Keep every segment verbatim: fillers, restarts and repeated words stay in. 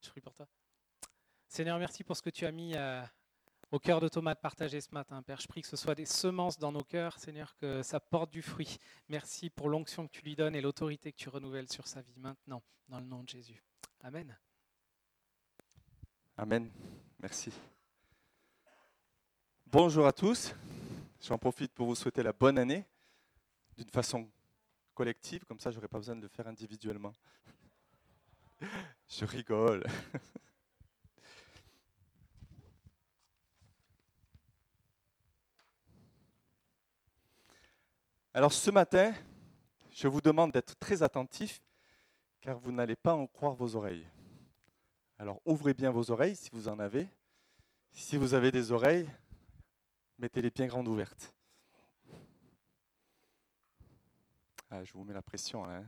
Je prie pour toi. Seigneur, merci pour ce que tu as mis euh, au cœur de Thomas de partager ce matin. Père, je prie que ce soit des semences dans nos cœurs, Seigneur, que ça porte du fruit. Merci pour l'onction que tu lui donnes et l'autorité que tu renouvelles sur sa vie maintenant, dans le nom de Jésus. Amen. Amen. Merci. Bonjour à tous. J'en profite pour vous souhaiter la bonne année d'une façon collective, comme ça je n'aurai pas besoin de le faire individuellement. Je rigole. Alors ce matin, je vous demande d'être très attentifs car vous n'allez pas en croire vos oreilles. Alors ouvrez bien vos oreilles si vous en avez. Si vous avez des oreilles, mettez-les bien grandes ouvertes. Ah, je vous mets la pression là. Hein.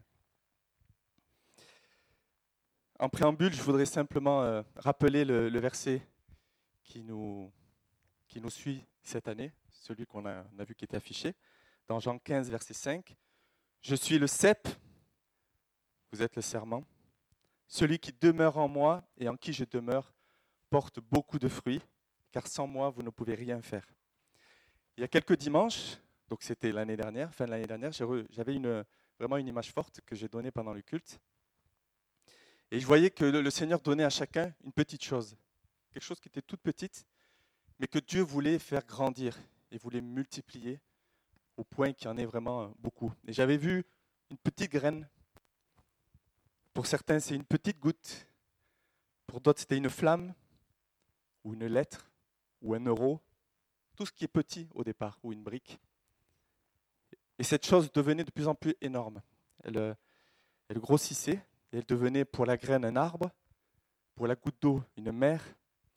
En préambule, je voudrais simplement euh, rappeler le, le verset qui nous, qui nous suit cette année, celui qu'on a, on a vu qui était affiché, dans Jean quinze, verset cinq. « Je suis le cep, vous êtes le serment. Celui qui demeure en moi et en qui je demeure porte beaucoup de fruits, car sans moi, vous ne pouvez rien faire. » Il y a quelques dimanches, donc c'était l'année dernière, fin de l'année dernière, j'avais une, vraiment une image forte que j'ai donnée pendant le culte. Et je voyais que le Seigneur donnait à chacun une petite chose, quelque chose qui était toute petite, mais que Dieu voulait faire grandir et voulait multiplier au point qu'il y en ait vraiment beaucoup. Et j'avais vu une petite graine. Pour certains, c'est une petite goutte. Pour d'autres, c'était une flamme, ou une lettre, ou un euro. Tout ce qui est petit au départ, ou une brique. Et cette chose devenait de plus en plus énorme. Elle, elle grossissait, et elle devenait pour la graine un arbre, pour la goutte d'eau une mer,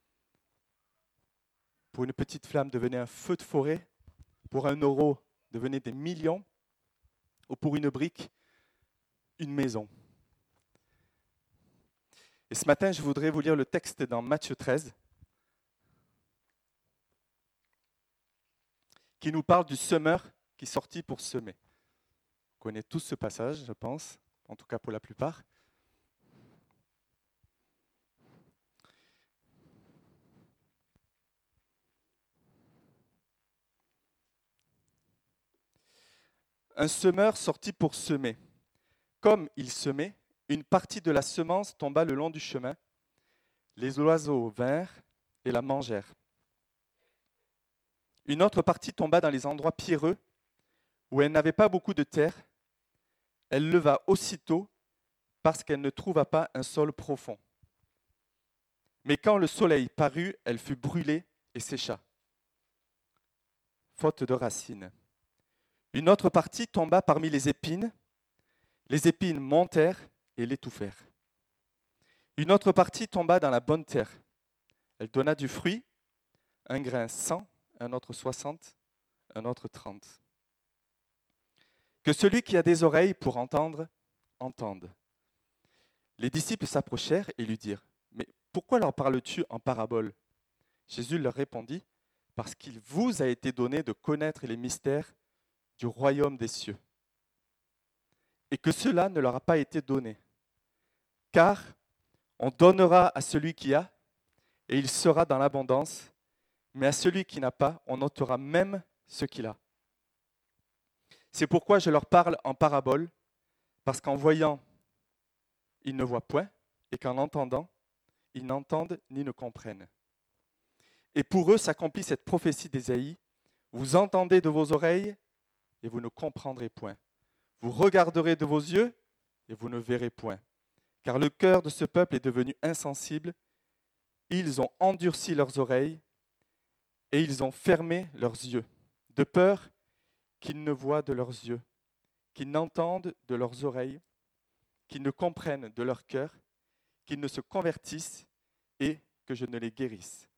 pour une petite flamme devenait un feu de forêt, pour un euro devenait des millions, ou pour une brique, une maison. Et ce matin, je voudrais vous lire le texte dans Matthieu treize, qui nous parle du semeur qui sortit pour semer. Vous connaissez tous ce passage, je pense, en tout cas pour la plupart. Un semeur sortit pour semer. Comme il semait, une partie de la semence tomba le long du chemin. Les oiseaux vinrent et la mangèrent. Une autre partie tomba dans les endroits pierreux, où elle n'avait pas beaucoup de terre. Elle leva aussitôt parce qu'elle ne trouva pas un sol profond. Mais quand le soleil parut, elle fut brûlée et sécha, faute de racines. Une autre partie tomba parmi les épines. Les épines montèrent et l'étouffèrent. Une autre partie tomba dans la bonne terre. Elle donna du fruit, un grain cent, un autre soixante, un autre trente. Que celui qui a des oreilles pour entendre, entende. Les disciples s'approchèrent et lui dirent, « Mais pourquoi leur parles-tu en parabole ?» Jésus leur répondit, « Parce qu'il vous a été donné de connaître les mystères du royaume des cieux, et que cela ne leur a pas été donné. Car on donnera à celui qui a, et il sera dans l'abondance, mais à celui qui n'a pas, on ôtera même ce qu'il a. C'est pourquoi je leur parle en parabole, parce qu'en voyant, ils ne voient point, et qu'en entendant, ils n'entendent ni ne comprennent. Et pour eux s'accomplit cette prophétie d'Ésaïe, vous entendez de vos oreilles, et vous ne comprendrez point. Vous regarderez de vos yeux, et vous ne verrez point. Car le cœur de ce peuple est devenu insensible, ils ont endurci leurs oreilles, et ils ont fermé leurs yeux, de peur qu'ils ne voient de leurs yeux, qu'ils n'entendent de leurs oreilles, qu'ils ne comprennent de leur cœur, qu'ils ne se convertissent et que je ne les guérisse.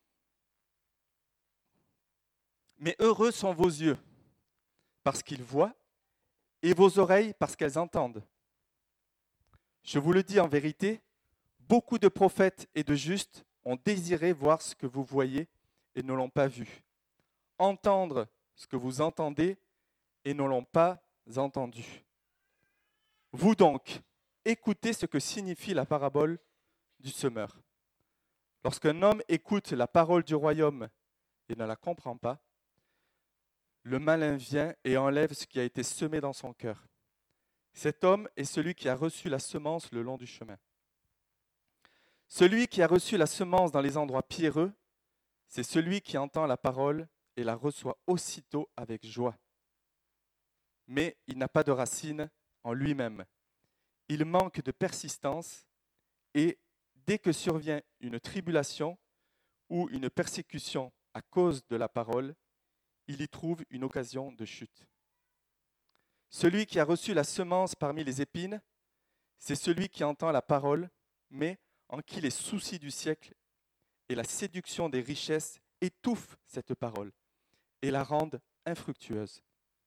Mais heureux sont vos yeux, parce qu'ils voient, et vos oreilles, parce qu'elles entendent. Je vous le dis en vérité, beaucoup de prophètes et de justes ont désiré voir ce que vous voyez et ne l'ont pas vu, entendre ce que vous entendez et ne l'ont pas entendu. Vous donc, écoutez ce que signifie la parabole du semeur. Lorsqu'un homme écoute la parole du royaume et ne la comprend pas, le malin vient et enlève ce qui a été semé dans son cœur. Cet homme est celui qui a reçu la semence le long du chemin. Celui qui a reçu la semence dans les endroits pierreux, c'est celui qui entend la parole et la reçoit aussitôt avec joie. Mais il n'a pas de racine en lui-même. Il manque de persistance et dès que survient une tribulation ou une persécution à cause de la parole, il y trouve une occasion de chute. Celui qui a reçu la semence parmi les épines, c'est celui qui entend la parole, mais en qui les soucis du siècle et la séduction des richesses étouffent cette parole et la rendent infructueuse.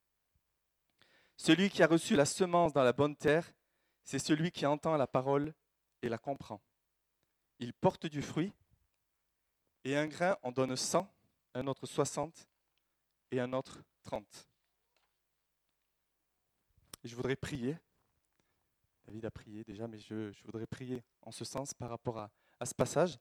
Celui qui a reçu la semence dans la bonne terre, c'est celui qui entend la parole et la comprend. Il porte du fruit, et un grain en donne cent, un autre soixante, et un autre trente. Et je voudrais prier. David a prié déjà, mais je, je voudrais prier en ce sens par rapport à, à ce passage.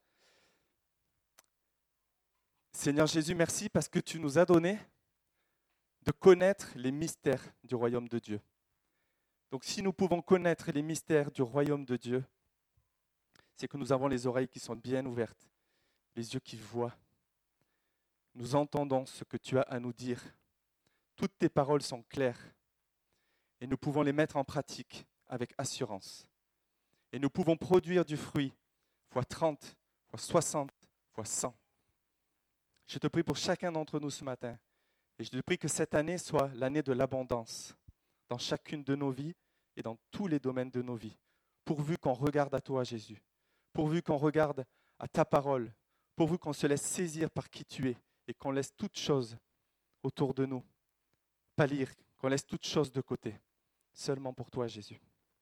Seigneur Jésus, merci parce que tu nous as donné de connaître les mystères du royaume de Dieu. Donc si nous pouvons connaître les mystères du royaume de Dieu, c'est que nous avons les oreilles qui sont bien ouvertes, les yeux qui voient. Nous entendons ce que tu as à nous dire. Toutes tes paroles sont claires et nous pouvons les mettre en pratique avec assurance. Et nous pouvons produire du fruit, fois trente, fois soixante, fois cent. Je te prie pour chacun d'entre nous ce matin. Et je te prie que cette année soit l'année de l'abondance dans chacune de nos vies et dans tous les domaines de nos vies. Pourvu qu'on regarde à toi, Jésus. Pourvu qu'on regarde à ta parole. Pourvu qu'on se laisse saisir par qui tu es et qu'on laisse toutes choses autour de nous pâlir, qu'on laisse toutes choses de côté. Seulement pour toi, Jésus.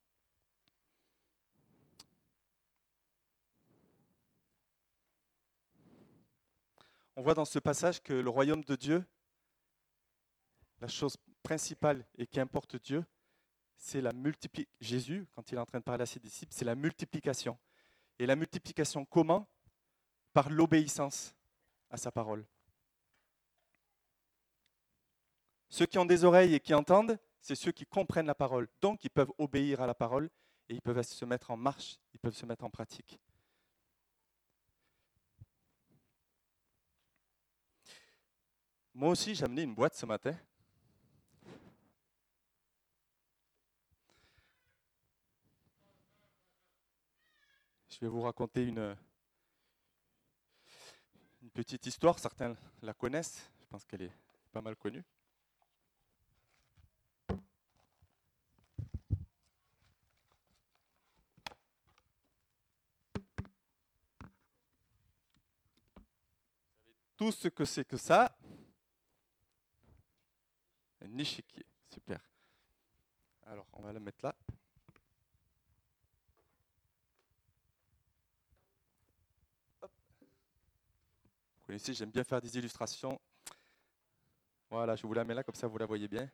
On voit dans ce passage que le royaume de Dieu, la chose principale et qui importe Dieu, c'est la multiplication. Jésus, quand il est en train de parler à ses disciples, c'est la multiplication. Et la multiplication comment ? Par l'obéissance à sa parole. Ceux qui ont des oreilles et qui entendent, c'est ceux qui comprennent la parole. Donc, ils peuvent obéir à la parole et ils peuvent se mettre en marche, ils peuvent se mettre en pratique. Moi aussi, j'ai amené une boîte ce matin. Je vais vous raconter une, une petite histoire. Certains la connaissent. Je pense qu'elle est pas mal connue. Tout ce que c'est que ça. Un échiquier, super. Alors, on va le mettre là. Hop. Vous connaissez, j'aime bien faire des illustrations. Voilà, je vous la mets là, comme ça vous la voyez bien.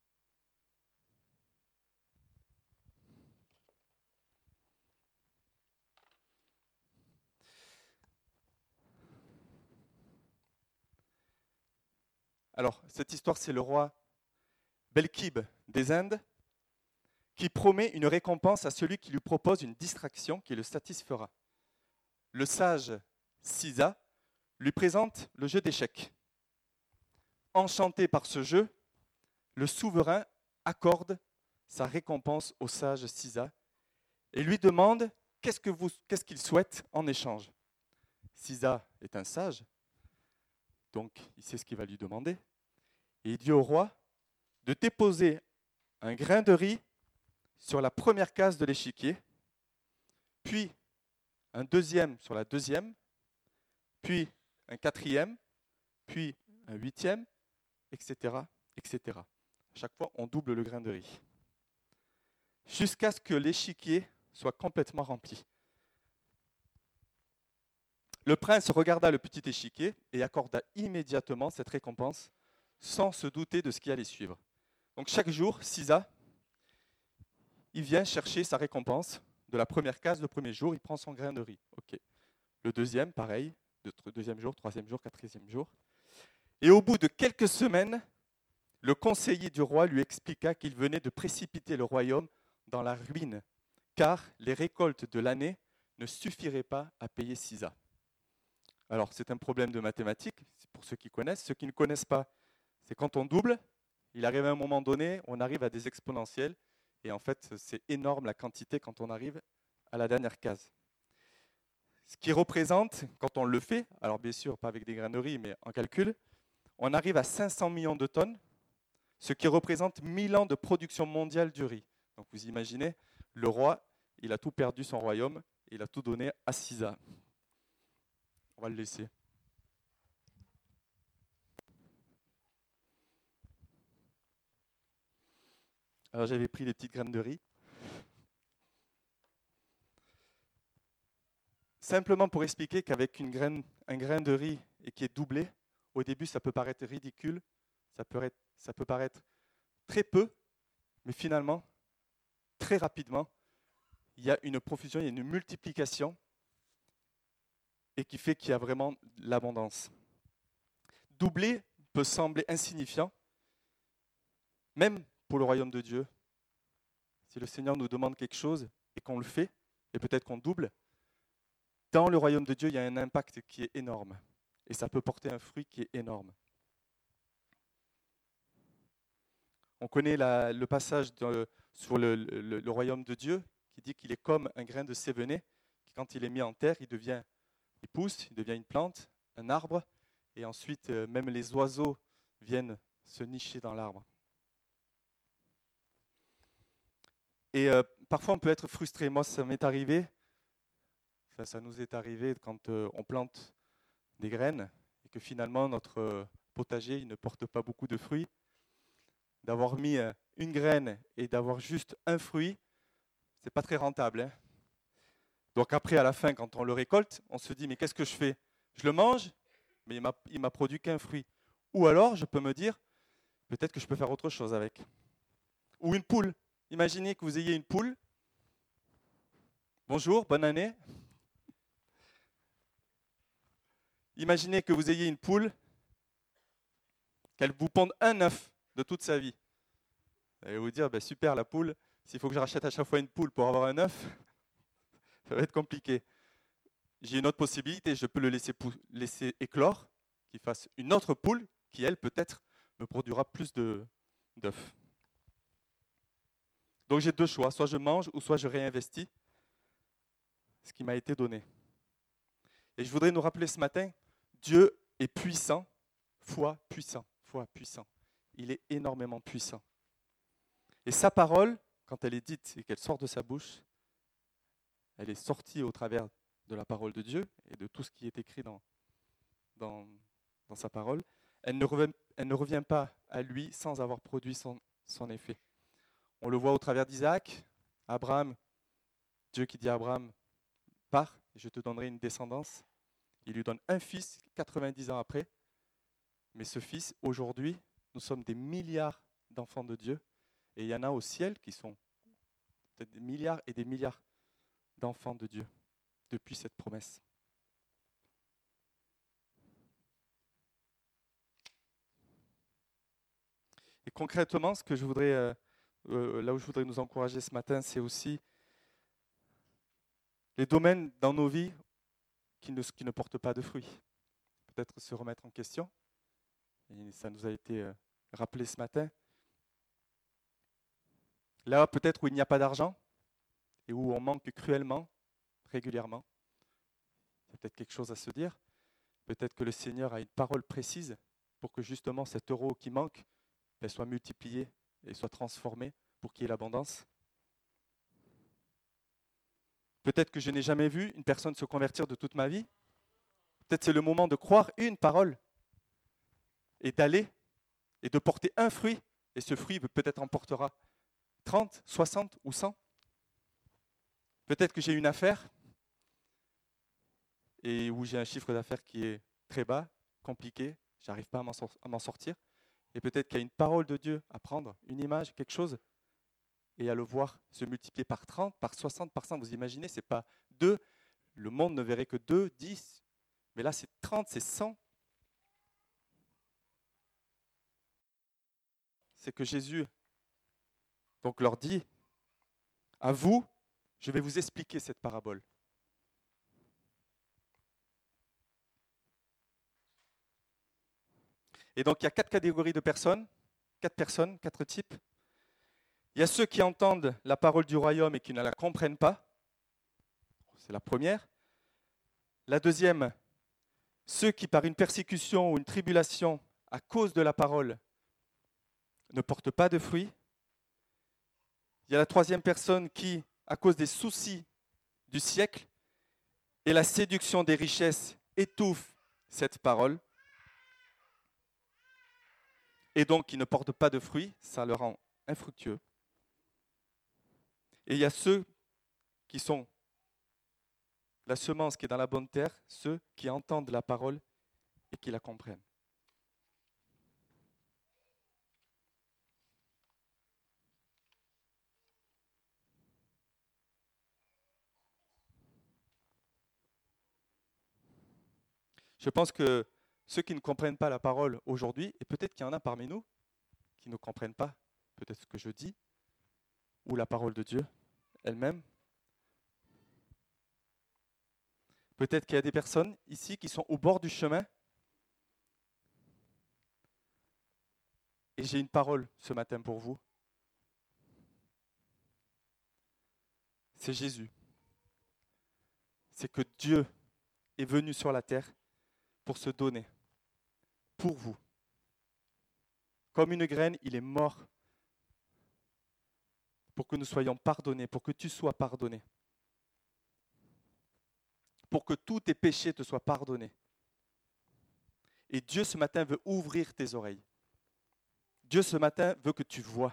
Alors, cette histoire, c'est le roi Belkib des Indes qui promet une récompense à celui qui lui propose une distraction qui le satisfera. Le sage Sisa lui présente le jeu d'échecs. Enchanté par ce jeu, le souverain accorde sa récompense au sage Sisa et lui demande qu'est-ce que vous, qu'est-ce qu'il souhaite en échange. Sisa est un sage, donc il sait ce qu'il va lui demander. Et il dit au roi de déposer un grain de riz sur la première case de l'échiquier, puis un deuxième sur la deuxième, puis un quatrième, puis un huitième, et cetera, et cetera. À chaque fois, on double le grain de riz. Jusqu'à ce que l'échiquier soit complètement rempli. Le prince regarda le petit échiquier et accorda immédiatement cette récompense sans se douter de ce qui allait suivre. Donc chaque jour, Sisa, il vient chercher sa récompense de la première case, le premier jour, il prend son grain de riz. Ok. Le deuxième, pareil, le deuxième jour, troisième jour, quatrième jour. Et au bout de quelques semaines, le conseiller du roi lui expliqua qu'il venait de précipiter le royaume dans la ruine, car les récoltes de l'année ne suffiraient pas à payer Sisa. Alors, c'est un problème de mathématiques, pour ceux qui connaissent. Ceux qui ne connaissent pas, c'est quand on double, il arrive à un moment donné, on arrive à des exponentielles, et en fait, c'est énorme la quantité quand on arrive à la dernière case. Ce qui représente, quand on le fait, alors bien sûr, pas avec des grains de riz, mais en calcul, on arrive à cinq cents millions de tonnes, ce qui représente mille ans de production mondiale du riz. Donc vous imaginez, le roi, il a tout perdu son royaume, et il a tout donné à Sisa. On va le laisser. Alors j'avais pris les petites graines de riz. Simplement pour expliquer qu'avec une graine, un grain de riz et qui est doublé, au début ça peut paraître ridicule, ça peut être, ça peut paraître très peu, mais finalement, très rapidement, il y a une profusion, il y a une multiplication et qui fait qu'il y a vraiment l'abondance. Doubler peut sembler insignifiant, même pour le royaume de Dieu. Si le Seigneur nous demande quelque chose et qu'on le fait, et peut-être qu'on double, dans le royaume de Dieu, il y a un impact qui est énorme. Et ça peut porter un fruit qui est énorme. On connaît la, le passage de, sur le, le, le royaume de Dieu qui dit qu'il est comme un grain de sévené, qui quand il est mis en terre, il devient, il pousse, il devient une plante, un arbre, et ensuite euh, même les oiseaux viennent se nicher dans l'arbre. Et euh, parfois on peut être frustré. Moi, ça m'est arrivé, enfin, ça nous est arrivé quand euh, on plante des graines et que finalement notre euh, potager il ne porte pas beaucoup de fruits. D'avoir mis euh, une graine et d'avoir juste un fruit, c'est pas très rentable. Hein. Donc après, à la fin, quand on le récolte, on se dit mais qu'est-ce que je fais? Je le mange, mais il m'a, il m'a produit qu'un fruit. Ou alors, je peux me dire peut-être que je peux faire autre chose avec. Ou une poule. Imaginez que vous ayez une poule. Bonjour, bonne année. Imaginez que vous ayez une poule, qu'elle vous ponde un œuf de toute sa vie. Vous allez vous dire, ben super la poule, s'il faut que je rachète à chaque fois une poule pour avoir un œuf, ça va être compliqué. J'ai une autre possibilité, je peux le laisser, pou- laisser éclore, qu'il fasse une autre poule qui, elle, peut-être, me produira plus de, d'œufs. Donc j'ai deux choix, soit je mange ou soit je réinvestis ce qui m'a été donné. Et je voudrais nous rappeler ce matin, Dieu est puissant, foi puissant, foi puissant. Il est énormément puissant. Et sa parole, quand elle est dite et qu'elle sort de sa bouche, elle est sortie au travers de la parole de Dieu et de tout ce qui est écrit dans, dans, dans sa parole. Elle ne, revient, elle ne revient pas à lui sans avoir produit son, son effet. On le voit au travers d'Isaac, Abraham, Dieu qui dit à Abraham, pars, et je te donnerai une descendance. Il lui donne un fils quatre-vingt-dix ans après. Mais ce fils, aujourd'hui, nous sommes des milliards d'enfants de Dieu. Et il y en a au ciel qui sont peut-être des milliards et des milliards d'enfants de Dieu depuis cette promesse. Et concrètement, ce que je voudrais, euh, euh, là où je voudrais nous encourager ce matin, c'est aussi les domaines dans nos vies qui ne, qui ne portent pas de fruits. Peut-être se remettre en question. Et ça nous a été euh, rappelé ce matin. Là, peut-être où il n'y a pas d'argent et où on manque cruellement, régulièrement. Il y a peut-être quelque chose à se dire. Peut-être que le Seigneur a une parole précise pour que justement cet euro qui manque ben, soit multiplié et soit transformé pour qu'il y ait l'abondance. Peut-être que je n'ai jamais vu une personne se convertir de toute ma vie. Peut-être c'est le moment de croire une parole et d'aller et de porter un fruit. Et ce fruit peut-être en portera trente, soixante ou cent. Peut-être que j'ai une affaire et où j'ai un chiffre d'affaires qui est très bas, compliqué, j'arrive pas à m'en, à m'en sortir. Et peut-être qu'il y a une parole de Dieu à prendre, une image, quelque chose et à le voir se multiplier par trente, par soixante, par cent. Vous imaginez, ce n'est pas deux. Le monde ne verrait que deux, dix. Mais là, c'est trente, c'est cent. C'est que Jésus donc leur dit, à vous, je vais vous expliquer cette parabole. Et donc, il y a quatre catégories de personnes, quatre personnes, quatre types. Il y a ceux qui entendent la parole du royaume et qui ne la comprennent pas. C'est la première. La deuxième, ceux qui, par une persécution ou une tribulation, à cause de la parole, ne portent pas de fruits. Il y a la troisième personne qui, à cause des soucis du siècle et la séduction des richesses, étouffe cette parole. Et donc, qui ne portent pas de fruits, ça le rend infructueux. Et il y a ceux qui sont la semence qui est dans la bonne terre, ceux qui entendent la parole et qui la comprennent. Je pense que ceux qui ne comprennent pas la parole aujourd'hui, et peut-être qu'il y en a parmi nous qui ne comprennent pas peut-être ce que je dis, ou la parole de Dieu elle-même. Peut-être qu'il y a des personnes ici qui sont au bord du chemin. Et j'ai une parole ce matin pour vous. C'est Jésus. C'est que Dieu est venu sur la terre pour se donner, pour vous. Comme une graine, il est mort pour que nous soyons pardonnés, pour que tu sois pardonné, pour que tous tes péchés te soient pardonnés. Et Dieu ce matin veut ouvrir tes oreilles. Dieu ce matin veut que tu vois.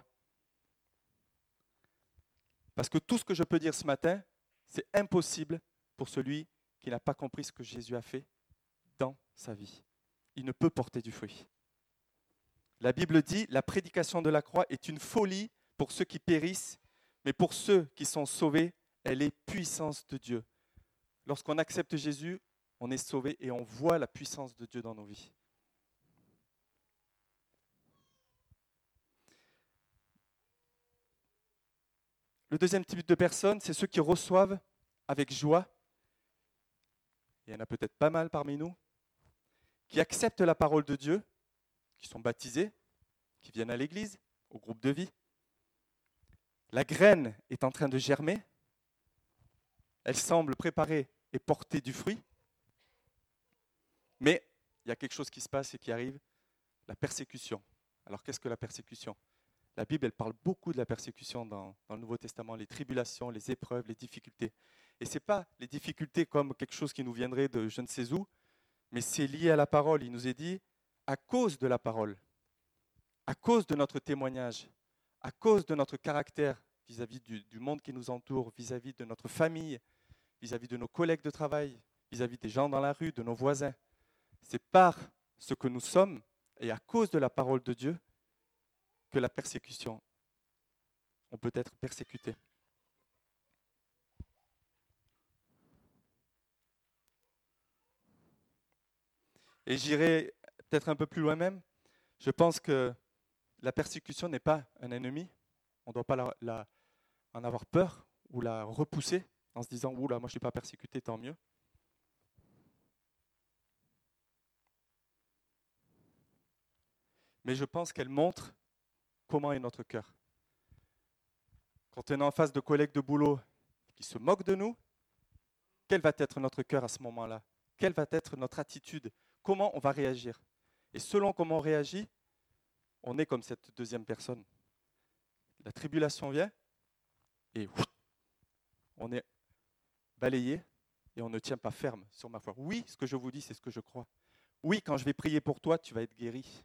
Parce que tout ce que je peux dire ce matin, c'est impossible pour celui qui n'a pas compris ce que Jésus a fait dans sa vie. Il ne peut porter du fruit. La Bible dit, la prédication de la croix est une folie pour ceux qui périssent, mais pour ceux qui sont sauvés, elle est puissance de Dieu. Lorsqu'on accepte Jésus, on est sauvé et on voit la puissance de Dieu dans nos vies. Le deuxième type de personnes, c'est ceux qui reçoivent avec joie. Il y en a peut-être pas mal parmi nous, qui acceptent la parole de Dieu, qui sont baptisés, qui viennent à l'église, au groupe de vie. La graine est en train de germer. Elle semble préparée et porter du fruit. Mais il y a quelque chose qui se passe et qui arrive, la persécution. Alors qu'est-ce que la persécution ? La Bible, elle parle beaucoup de la persécution dans, dans le Nouveau Testament, les tribulations, les épreuves, les difficultés. Et ce n'est pas les difficultés comme quelque chose qui nous viendrait de je ne sais où, mais c'est lié à la parole. Il nous est dit, à cause de la parole, à cause de notre témoignage, à cause de notre caractère vis-à-vis du, du monde qui nous entoure, vis-à-vis de notre famille, vis-à-vis de nos collègues de travail, vis-à-vis des gens dans la rue, de nos voisins. C'est par ce que nous sommes et à cause de la parole de Dieu que la persécution, on peut être persécuté. Et j'irai peut-être un peu plus loin même. Je pense que la persécution n'est pas un ennemi. On ne doit pas la, la, en avoir peur ou la repousser en se disant « Ouh là, moi je ne suis pas persécuté, tant mieux ». Mais je pense qu'elle montre comment est notre cœur. Quand on est en face de collègues de boulot qui se moquent de nous, quel va être notre cœur à ce moment-là ? Quelle va être notre attitude ? Comment on va réagir ? Et selon comment on réagit, on est comme cette deuxième personne. La tribulation vient et on est balayé et on ne tient pas ferme sur ma foi. Oui, ce que je vous dis, c'est ce que je crois. Oui, quand je vais prier pour toi, tu vas être guéri.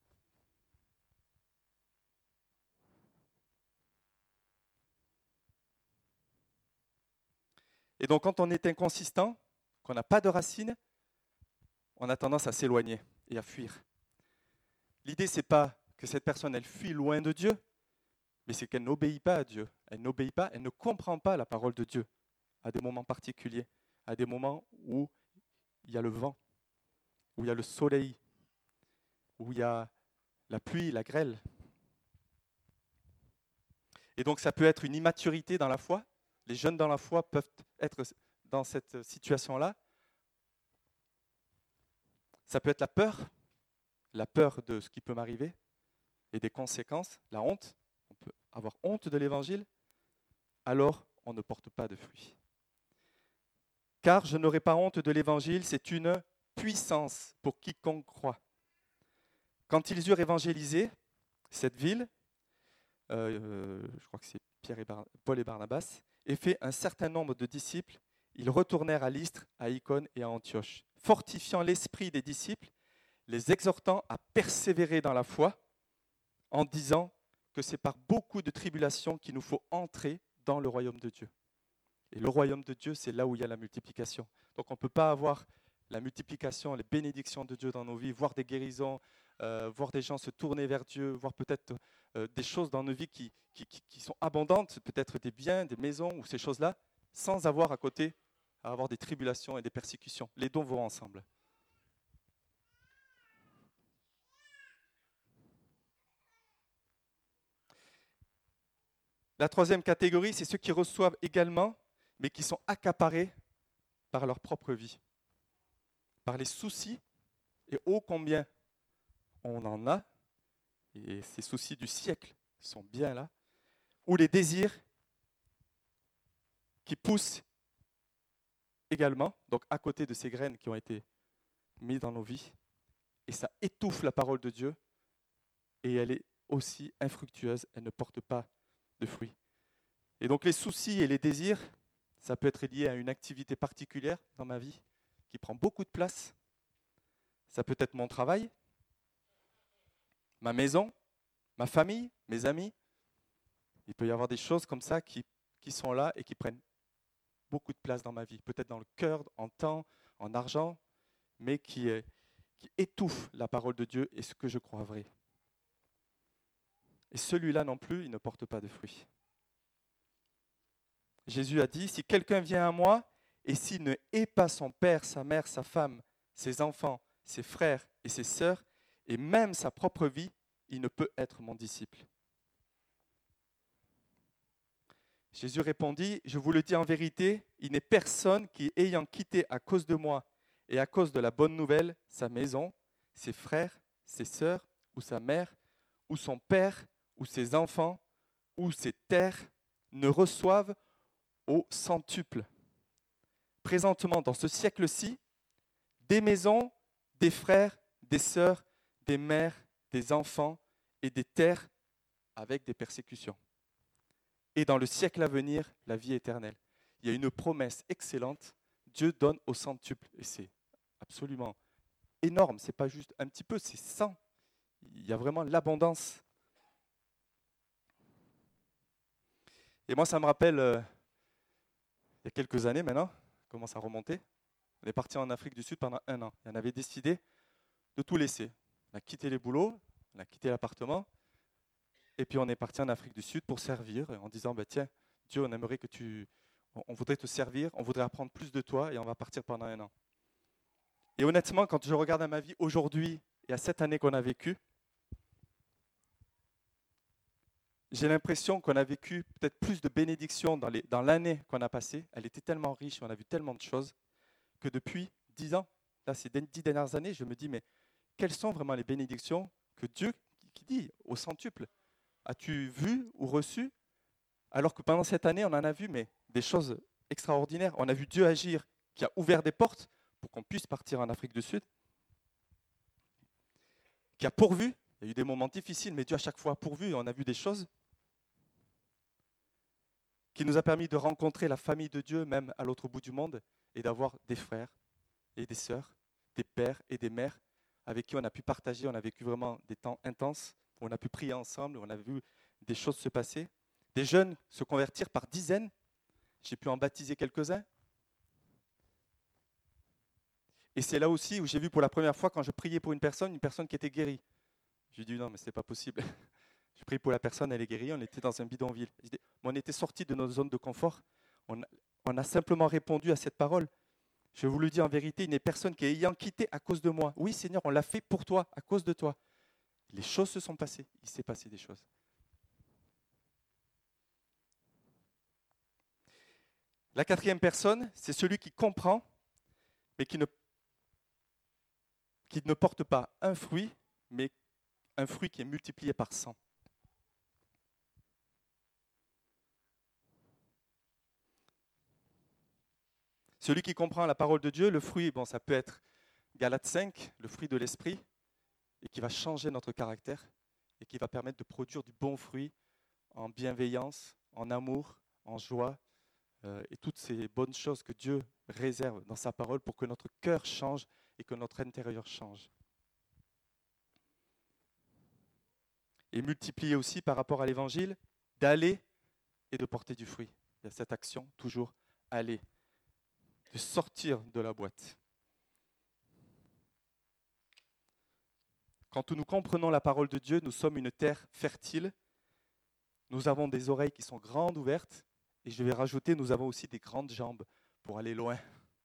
Et donc, quand on est inconsistant, qu'on n'a pas de racines, on a tendance à s'éloigner et à fuir. L'idée, ce n'est pas que cette personne, elle fuit loin de Dieu, mais c'est qu'elle n'obéit pas à Dieu. Elle n'obéit pas, elle ne comprend pas la parole de Dieu à des moments particuliers, à des moments où il y a le vent, où il y a le soleil, où il y a la pluie, la grêle. Et donc ça peut être une immaturité dans la foi. Les jeunes dans la foi peuvent être dans cette situation-là. Ça peut être la peur, la peur de ce qui peut m'arriver et des conséquences, la honte. On peut avoir honte de l'évangile, alors on ne porte pas de fruits. Car je n'aurai pas honte de l'évangile, c'est une puissance pour quiconque croit. Quand ils eurent évangélisé cette ville, euh, je crois que c'est Pierre et Bar- Paul et Barnabas, et fait un certain nombre de disciples, ils retournèrent à Lystre, à Icône et à Antioche, fortifiant l'esprit des disciples, les exhortant à persévérer dans la foi, en disant que c'est par beaucoup de tribulations qu'il nous faut entrer dans le royaume de Dieu. Et le royaume de Dieu, c'est là où il y a la multiplication. Donc on ne peut pas avoir la multiplication, les bénédictions de Dieu dans nos vies, voir des guérisons, euh, voir des gens se tourner vers Dieu, voir peut-être euh, des choses dans nos vies qui, qui, qui, qui sont abondantes, peut-être des biens, des maisons ou ces choses-là, sans avoir à côté à avoir des tribulations et des persécutions. Les dons vont ensemble. La troisième catégorie, c'est ceux qui reçoivent également, mais qui sont accaparés par leur propre vie, par les soucis, et ô combien on en a, et ces soucis du siècle sont bien là, ou les désirs qui poussent également, donc à côté de ces graines qui ont été mises dans nos vies, et ça étouffe la parole de Dieu, et elle est aussi infructueuse, elle ne porte pas de fruits. Et donc les soucis et les désirs, ça peut être lié à une activité particulière dans ma vie qui prend beaucoup de place. Ça peut être mon travail, ma maison, ma famille, mes amis. Il peut y avoir des choses comme ça qui, qui sont là et qui prennent beaucoup de place dans ma vie. Peut-être dans le cœur, en temps, en argent, mais qui, est, qui étouffent la parole de Dieu et ce que je crois vrai. Et celui-là non plus, il ne porte pas de fruits. Jésus a dit, si quelqu'un vient à moi et s'il ne hait pas son père, sa mère, sa femme, ses enfants, ses frères et ses sœurs, et même sa propre vie, il ne peut être mon disciple. Jésus répondit, je vous le dis en vérité, il n'est personne qui, ayant quitté à cause de moi et à cause de la bonne nouvelle, sa maison, ses frères, ses sœurs, ou sa mère, ou son père, ou ses enfants, ou ses terres, ne reçoive au centuple. Présentement, dans ce siècle-ci, des maisons, des frères, des sœurs, des mères, des enfants et des terres avec des persécutions. Et dans le siècle à venir, la vie éternelle. Il y a une promesse excellente. Dieu donne au centuple. Et c'est absolument énorme. Ce n'est pas juste un petit peu, c'est cent. Il y a vraiment l'abondance. Et moi, ça me rappelle, euh, il y a quelques années maintenant, commence à remonter. On est parti en Afrique du Sud pendant un an. Et on avait décidé de tout laisser. On a quitté les boulots, on a quitté l'appartement. Et puis on est parti en Afrique du Sud pour servir, en disant, bah, tiens, Dieu, on aimerait que tu... On voudrait te servir, on voudrait apprendre plus de toi, et on va partir pendant un an. Et honnêtement, quand je regarde à ma vie aujourd'hui, et à cette année qu'on a vécue, j'ai l'impression qu'on a vécu peut-être plus de bénédictions dans, les, dans l'année qu'on a passée. Elle était tellement riche, on a vu tellement de choses, que depuis dix ans, là, ces dix dernières années, je me dis, mais quelles sont vraiment les bénédictions que Dieu, qui dit au centuple, as-tu vu ou reçu? Alors que pendant cette année, on en a vu mais des choses extraordinaires. On a vu Dieu agir, qui a ouvert des portes pour qu'on puisse partir en Afrique du Sud, qui a pourvu. Il y a eu des moments difficiles, mais Dieu à chaque fois a pourvu. Et on a vu des choses qui nous a permis de rencontrer la famille de Dieu, même à l'autre bout du monde, et d'avoir des frères et des sœurs, des pères et des mères avec qui on a pu partager. On a vécu vraiment des temps intenses, où on a pu prier ensemble, où on a vu des choses se passer. Des jeunes se convertir par dizaines. J'ai pu en baptiser quelques-uns. Et c'est là aussi où j'ai vu pour la première fois, quand je priais pour une personne, une personne qui était guérie. J'ai dit non, mais ce n'est pas possible. Je prie pour la personne, elle est guérie, on était dans un bidonville. On était sortis de notre zone de confort. On a, on a simplement répondu à cette parole. Je vous le dis en vérité, il n'y a personne qui est ayant quitté à cause de moi. Oui, Seigneur, on l'a fait pour toi, à cause de toi. Les choses se sont passées. Il s'est passé des choses. La quatrième personne, c'est celui qui comprend, mais qui ne, qui ne porte pas un fruit, mais un fruit qui est multiplié par cent. Celui qui comprend la parole de Dieu, le fruit, bon, ça peut être Galates cinq, le fruit de l'esprit, et qui va changer notre caractère, et qui va permettre de produire du bon fruit en bienveillance, en amour, en joie, euh, et toutes ces bonnes choses que Dieu réserve dans sa parole pour que notre cœur change et que notre intérieur change. Et multiplier aussi par rapport à l'évangile, d'aller et de porter du fruit. Il y a cette action, toujours aller, de sortir de la boîte. Quand nous comprenons la parole de Dieu, nous sommes une terre fertile. Nous avons des oreilles qui sont grandes ouvertes. Et je vais rajouter, nous avons aussi des grandes jambes pour aller loin.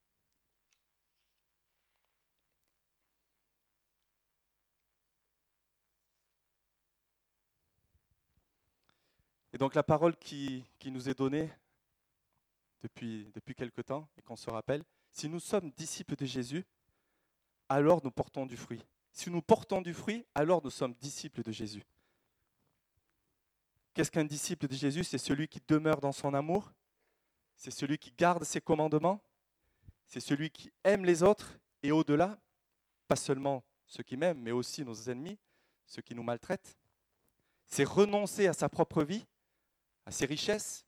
Et donc la parole qui, qui nous est donnée depuis, depuis quelque temps, et qu'on se rappelle, si nous sommes disciples de Jésus, alors nous portons du fruit. Si nous portons du fruit, alors nous sommes disciples de Jésus. Qu'est-ce qu'un disciple de Jésus? C'est celui qui demeure dans son amour, c'est celui qui garde ses commandements, c'est celui qui aime les autres, et au-delà, pas seulement ceux qui m'aiment, mais aussi nos ennemis, ceux qui nous maltraitent. C'est renoncer à sa propre vie, à ses richesses,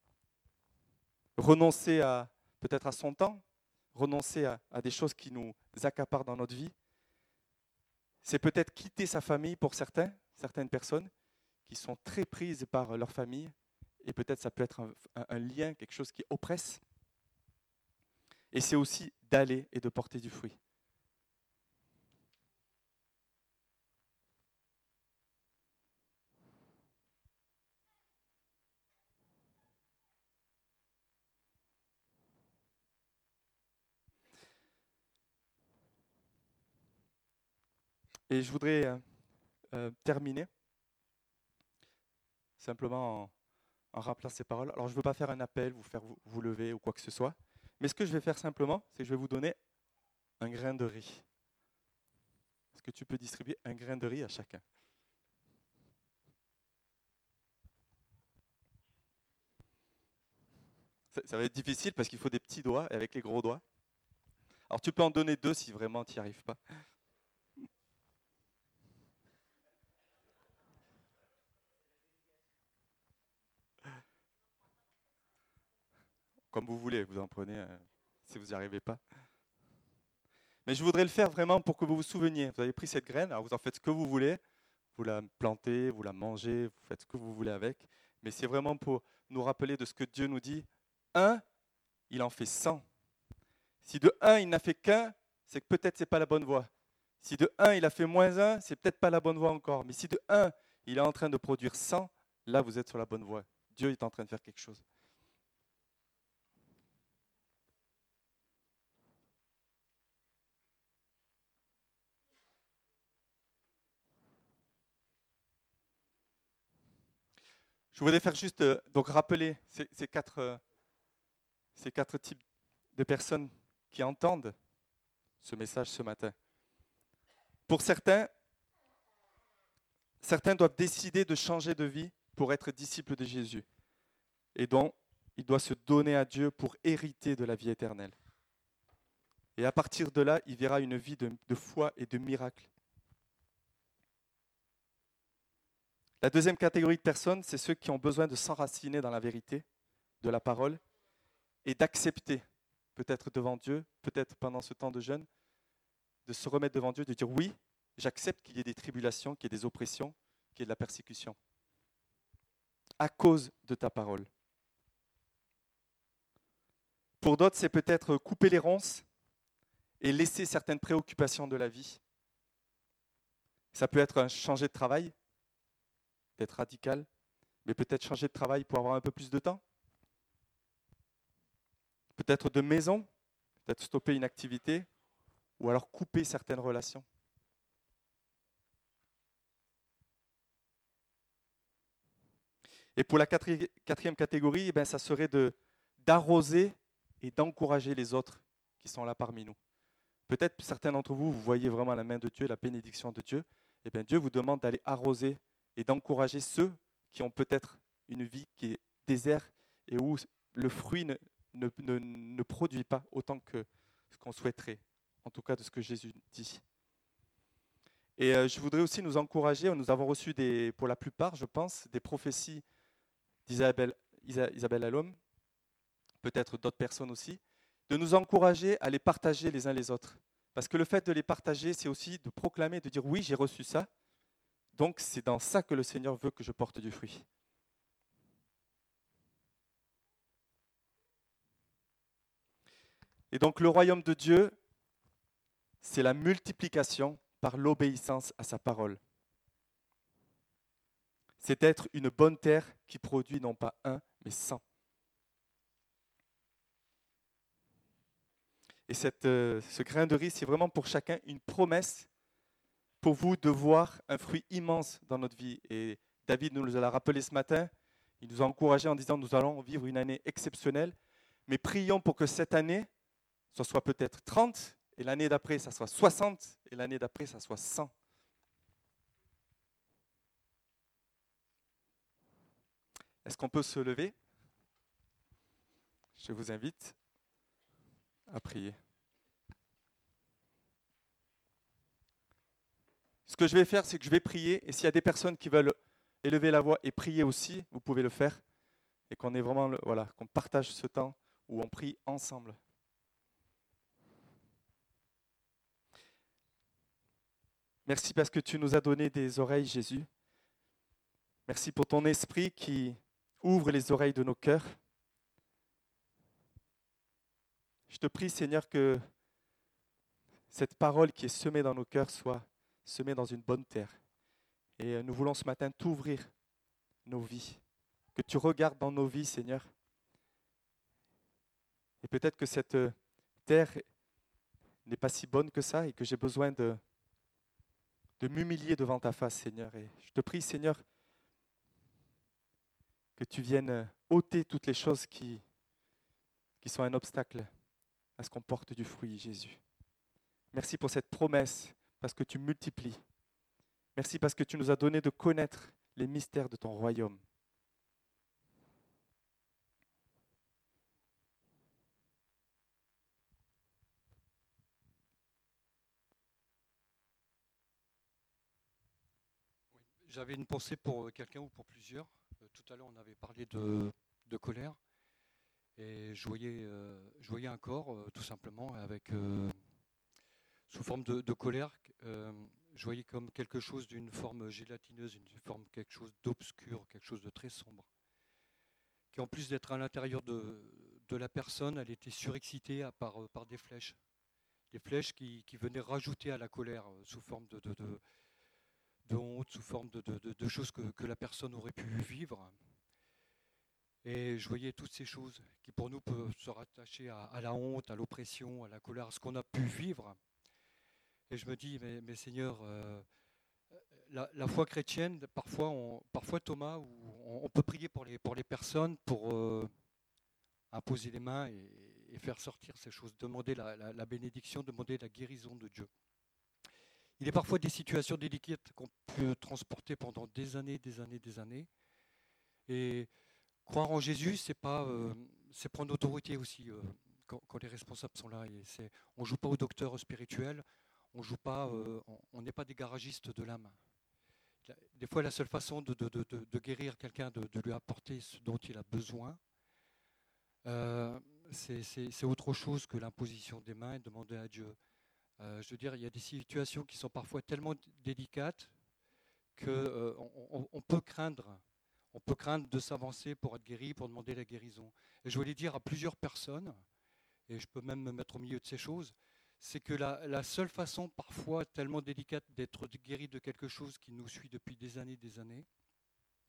renoncer à peut-être à son temps, renoncer à, à des choses qui nous accaparent dans notre vie. C'est peut-être quitter sa famille pour certains, certaines personnes qui sont très prises par leur famille, et peut-être ça peut être un, un, un lien, quelque chose qui oppresse. Et c'est aussi d'aller et de porter du fruit. Et je voudrais euh, euh, terminer simplement en, en rappelant ces paroles. Alors je ne veux pas faire un appel, vous faire vous, vous lever ou quoi que ce soit, mais ce que je vais faire simplement, c'est que je vais vous donner un grain de riz. Est-ce que tu peux distribuer un grain de riz à chacun? Ça, ça va être difficile parce qu'il faut des petits doigts et avec les gros doigts. Alors tu peux en donner deux si vraiment tu n'y arrives pas. Comme vous voulez, vous en prenez euh, si vous n'y arrivez pas. Mais je voudrais le faire vraiment pour que vous vous souveniez. Vous avez pris cette graine, alors vous en faites ce que vous voulez. Vous la plantez, vous la mangez, vous faites ce que vous voulez avec. Mais c'est vraiment pour nous rappeler de ce que Dieu nous dit. Un, il en fait cent. Si de un, il n'a fait qu'un, c'est que peut-être ce n'est pas la bonne voie. Si de un, il a fait moins un, c'est peut-être pas la bonne voie encore. Mais si de un, il est en train de produire cent, là, vous êtes sur la bonne voie. Dieu est en train de faire quelque chose. Je voudrais faire juste euh, donc rappeler ces, ces, quatre, euh, ces quatre types de personnes qui entendent ce message ce matin. Pour certains, certains doivent décider de changer de vie pour être disciples de Jésus. Et donc, il doit se donner à Dieu pour hériter de la vie éternelle. Et à partir de là, il verra une vie de, de foi et de miracle. La deuxième catégorie de personnes, c'est ceux qui ont besoin de s'enraciner dans la vérité de la parole et d'accepter, peut-être devant Dieu, peut-être pendant ce temps de jeûne, de se remettre devant Dieu, de dire oui, j'accepte qu'il y ait des tribulations, qu'il y ait des oppressions, qu'il y ait de la persécution, à cause de ta parole. Pour d'autres, c'est peut-être couper les ronces et laisser certaines préoccupations de la vie. Ça peut être un changer de travail. peut-être radical, mais peut-être changer de travail pour avoir un peu plus de temps. Peut-être de maison, peut-être stopper une activité, ou alors couper certaines relations. Et pour la quatrième catégorie, eh bien, ça serait de, d'arroser et d'encourager les autres qui sont là parmi nous. Peut-être certains d'entre vous, vous voyez vraiment la main de Dieu, la bénédiction de Dieu. Eh bien, Dieu vous demande d'aller arroser et d'encourager ceux qui ont peut-être une vie qui est déserte et où le fruit ne, ne, ne, ne produit pas autant que ce qu'on souhaiterait, en tout cas de ce que Jésus dit. Et euh, je voudrais aussi nous encourager, nous avons reçu des, pour la plupart, je pense, des prophéties d'Isabelle Isabelle Allum, peut-être d'autres personnes aussi, de nous encourager à les partager les uns les autres. Parce que le fait de les partager, c'est aussi de proclamer, de dire oui, j'ai reçu ça, donc c'est dans ça que le Seigneur veut que je porte du fruit. Et donc le royaume de Dieu, c'est la multiplication par l'obéissance à sa parole. C'est être une bonne terre qui produit non pas un, mais cent. Et cette, euh, ce grain de riz, c'est vraiment pour chacun une promesse pour vous de voir un fruit immense dans notre vie. Et David nous l'a rappelé ce matin, il nous a encouragés en disant nous allons vivre une année exceptionnelle, mais prions pour que cette année, ce soit peut-être trente, et l'année d'après, ça soit soixante, et l'année d'après, ça soit cent. Est-ce qu'on peut se lever? Je vous invite à prier. Ce que je vais faire, c'est que je vais prier, et s'il y a des personnes qui veulent élever la voix et prier aussi, vous pouvez le faire, et qu'on ait vraiment, le, voilà, qu'on partage ce temps où on prie ensemble. Merci parce que tu nous as donné des oreilles, Jésus. Merci pour ton esprit qui ouvre les oreilles de nos cœurs. Je te prie, Seigneur, que cette parole qui est semée dans nos cœurs soit semée dans une bonne terre. Et nous voulons ce matin t'ouvrir nos vies, que tu regardes dans nos vies, Seigneur. Et peut-être que cette terre n'est pas si bonne que ça et que j'ai besoin de, de m'humilier devant ta face, Seigneur. Et je te prie, Seigneur, que tu viennes ôter toutes les choses qui, qui sont un obstacle à ce qu'on porte du fruit, Jésus. Merci pour cette promesse, parce que tu multiplies. Merci parce que tu nous as donné de connaître les mystères de ton royaume. J'avais une pensée pour quelqu'un ou pour plusieurs. Euh, tout à l'heure, on avait parlé de, de colère. Et je voyais, euh, je voyais un corps, euh, tout simplement, avec, euh, sous forme de, de colère. Euh, je voyais comme quelque chose d'une forme gélatineuse, une forme quelque chose d'obscur, quelque chose de très sombre. Qui, en plus d'être à l'intérieur de, de la personne, elle était surexcitée à par, par des flèches. Des flèches qui, qui venaient rajouter à la colère, euh, sous forme de... de, de de honte, sous forme de, de, de, de choses que, que la personne aurait pu vivre. Et je voyais toutes ces choses qui pour nous peuvent se rattacher à, à la honte, à l'oppression, à la colère, à ce qu'on a pu vivre. Et je me dis, mais, mais Seigneur, euh, la, la foi chrétienne, parfois, on, parfois Thomas, où on, on peut prier pour les, pour les personnes, pour euh, imposer les mains et, et faire sortir ces choses, demander la, la, la bénédiction, demander la guérison de Dieu. Il y a parfois des situations délicates qu'on peut transporter pendant des années, des années, des années. Et croire en Jésus, c'est pas, euh, c'est prendre autorité aussi euh, quand, quand les responsables sont là. Et c'est, on joue pas au docteur spirituel, on joue pas, euh, on n'est pas des garagistes de l'âme. Des fois, la seule façon de, de, de, de guérir quelqu'un, de, de lui apporter ce dont il a besoin, euh, c'est, c'est, c'est autre chose que l'imposition des mains et demander à Dieu. Euh, je veux dire, il y a des situations qui sont parfois tellement délicates qu'on euh, on, on peut craindre, on peut craindre de s'avancer pour être guéri, pour demander la guérison. Et je voulais dire à plusieurs personnes, et je peux même me mettre au milieu de ces choses, c'est que la, la seule façon parfois tellement délicate d'être guéri de quelque chose qui nous suit depuis des années, des années,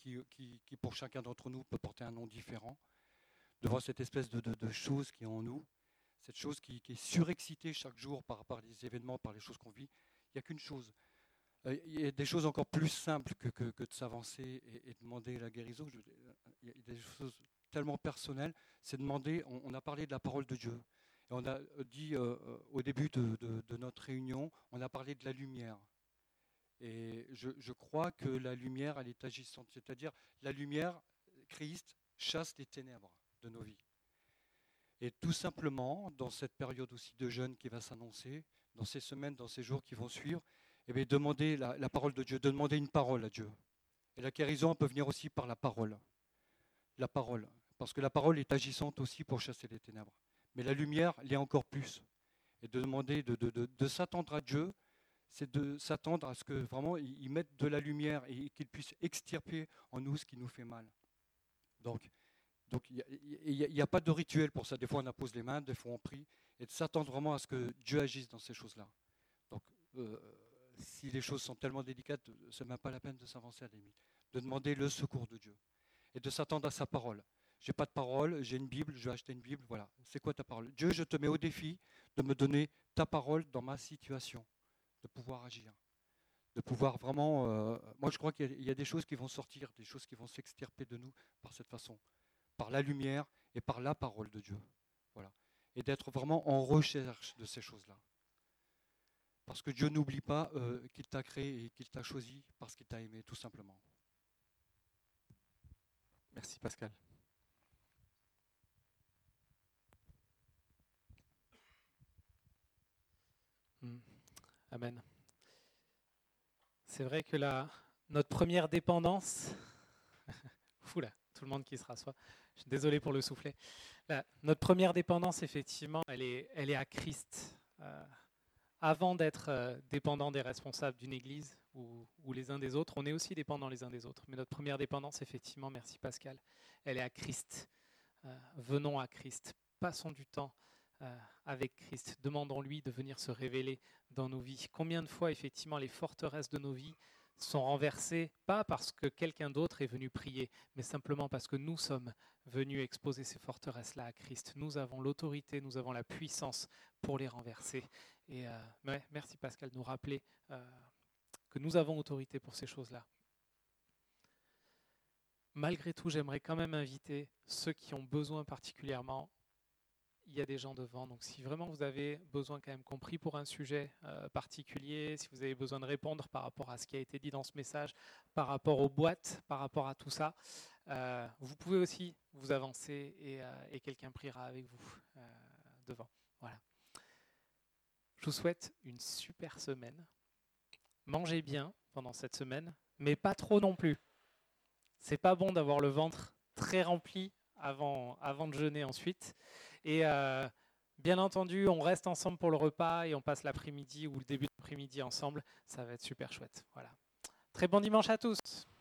qui, qui, qui pour chacun d'entre nous peut porter un nom différent, devant cette espèce de, de, de chose qui est en nous, cette chose qui, qui est surexcitée chaque jour par, par les événements, par les choses qu'on vit. Il n'y a qu'une chose. Euh, il y a des choses encore plus simples que, que, que de s'avancer et, et demander la guérison. Je, il y a des choses tellement personnelles. C'est demander, on, on a parlé de la parole de Dieu. Et on a dit euh, au début de, de, de notre réunion, on a parlé de la lumière. Et je, je crois que la lumière, elle est agissante. C'est-à-dire, la lumière, Christ, chasse les ténèbres de nos vies. Et tout simplement, dans cette période aussi de jeûne qui va s'annoncer, dans ces semaines, dans ces jours qui vont suivre, eh bien, demander la, la parole de Dieu, de demander une parole à Dieu. Et la guérison peut venir aussi par la parole. La parole. Parce que la parole est agissante aussi pour chasser les ténèbres. Mais la lumière l'est encore plus. Et de demander de, de, de, de s'attendre à Dieu, c'est de s'attendre à ce que vraiment il mette de la lumière et qu'il puisse extirper en nous ce qui nous fait mal. Donc, donc il n'y a, a, a pas de rituel pour ça. Des fois on appose les mains, des fois on prie, et de s'attendre vraiment à ce que Dieu agisse dans ces choses-là. Donc, euh, si les choses sont tellement délicates, ce n'est même pas la peine de s'avancer à la limite. De demander le secours de Dieu et de s'attendre à sa parole. J'ai pas de parole, j'ai une Bible, je vais acheter une Bible, voilà. C'est quoi ta parole? Dieu, je te mets au défi de me donner ta parole dans ma situation, de pouvoir agir, de pouvoir vraiment... Euh, moi, je crois qu'il y a des choses qui vont sortir, des choses qui vont s'extirper de nous par cette façon, par la lumière et par la parole de Dieu, voilà. Et d'être vraiment en recherche de ces choses-là. Parce que Dieu n'oublie pas euh, qu'il t'a créé et qu'il t'a choisi parce qu'il t'a aimé, tout simplement. Merci Pascal. Amen. C'est vrai que la, notre première dépendance, fou là, tout le monde qui se rassoit, je suis désolé pour le soufflet. La, notre première dépendance, effectivement, elle est, elle est à Christ. Euh, avant d'être euh, dépendant des responsables d'une église ou, ou les uns des autres, on est aussi dépendants les uns des autres. Mais notre première dépendance, effectivement, merci Pascal, elle est à Christ. Euh, venons à Christ, passons du temps Euh, avec Christ. Demandons-lui de venir se révéler dans nos vies. Combien de fois, effectivement, les forteresses de nos vies sont renversées, pas parce que quelqu'un d'autre est venu prier, mais simplement parce que nous sommes venus exposer ces forteresses-là à Christ. Nous avons l'autorité, nous avons la puissance pour les renverser. Et euh, ouais, merci Pascal de nous rappeler euh, que nous avons autorité pour ces choses-là. Malgré tout, j'aimerais quand même inviter ceux qui ont besoin particulièrement. Il y a des gens devant, donc si vraiment vous avez besoin quand même compris pour un sujet euh, particulier, si vous avez besoin de répondre par rapport à ce qui a été dit dans ce message, par rapport aux boîtes, par rapport à tout ça, euh, vous pouvez aussi vous avancer et, euh, et quelqu'un priera avec vous euh, devant. Voilà. Je vous souhaite une super semaine. Mangez bien pendant cette semaine, mais pas trop non plus. C'est pas bon d'avoir le ventre très rempli avant, avant de jeûner ensuite. Et euh, bien entendu, on reste ensemble pour le repas et on passe l'après-midi ou le début de l'après-midi ensemble. Ça va être super chouette. Voilà. Très bon dimanche à tous.